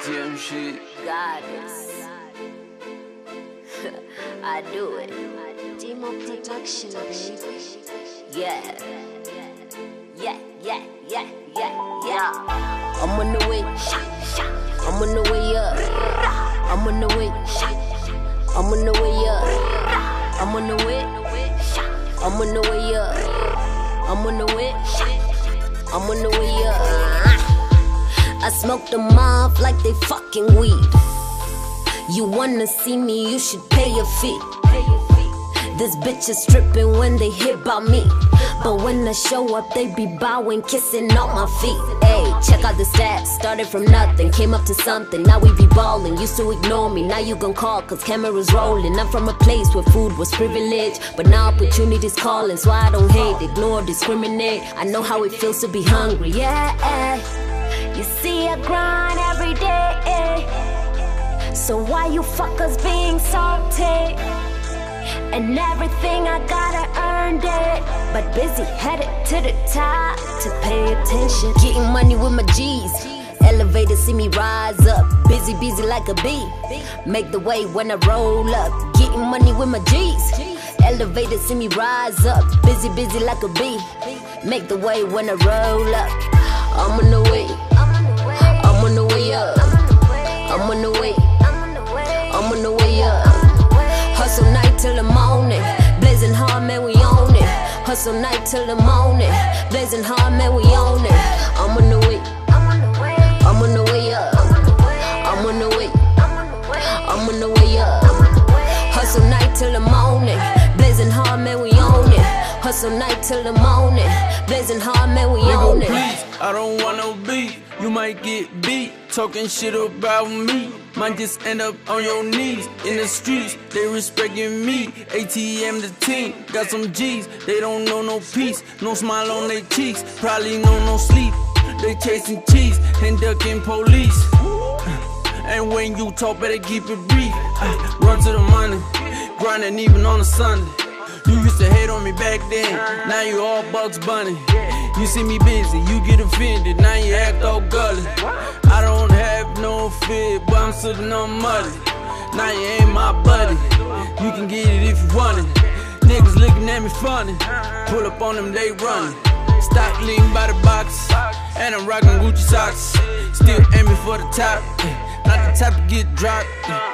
ATM shit. Goddess. I do it. Demo production, baby. Yeah. I'm on the way. I'm on the way up. I'm on the way. I'm on the way up. I'm on the way. I'm on the way up. I'm on the way. I'm on the way up. I smoke them off like they fucking weed. You wanna see me, you should pay a fee. This bitch is stripping when they hear about me, but when I show up, they be bowing, kissing on my feet. Ayy, check out the stats. Started from nothing, came up to something. Now we be ballin'. Used to ignore me, now you gon' call cause cameras rolling. I'm from a place where food was privilege, but now opportunity's calling. So I don't hate, ignore, discriminate. I know how it feels to be hungry. Yeah, you see I grind every day. So why you fuckers being salty? And everything I gotta earn it, but busy headed to the top to pay attention. Getting money with my G's. Elevator see me rise up. Busy like a bee. Make the way when I roll up. Getting money with my G's. Elevator see me rise up. Busy like a bee. Make the way when I roll up. I'm on the way. I'm on the way up. I'm on the way. I'm on the way up. Hustle night till the morning, blazing hard, man, we own it. Hustle night till the morning, blazing hard, man, we own it. I'm on the way, I'm on the way up. I'm on the way, I'm on the way up. Hustle night till the morning, blazing hard, man, we own it. Hustle night till the morning, blazing hard, man, we own it. Please, I don't want no beat. You might get beat talking shit about me. Might just end up on your knees in the streets. They respecting me. ATM the team, got some G's. They don't know no peace, no smile on their cheeks. Probably know no sleep. They chasing cheese and ducking police. And when you talk, better keep it brief. Run to the money, grinding even on a Sunday. You used to hate on me back then, now you all Bugs Bunny. You see me busy, you get offended, now you act all gully. I don't have no fear, but I'm sitting on money. Now you ain't my buddy, you can get it if you want it. Niggas looking at me funny, pull up on them, they running. Stock lean by the box, and I'm rocking Gucci socks. Still aiming for the top, not the type to get dropped.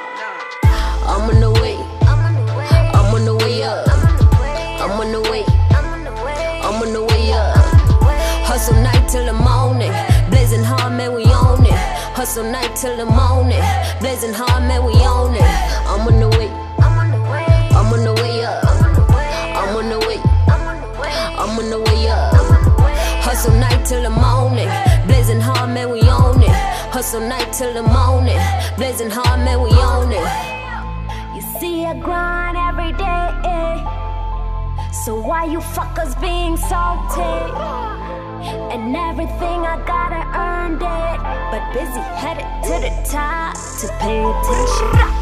I'm on the way, I'm on the way up. I'm on the way, I'm on the way up. Hustle night till the morning, blazing hard, man, we own it. Hustle night till the morning, blazing hard, man, we own it. I'm on the way, I'm on the way up. I'm on the way, I'm on the way up. Hustle night till the morning, blazing hard, man, we own it. Hustle night till the morning, blazing hard, man, we own it. You see I grind every day. So why you fuckers being salty? And everything I gotta earn it, but busy headed to the top to pay attention.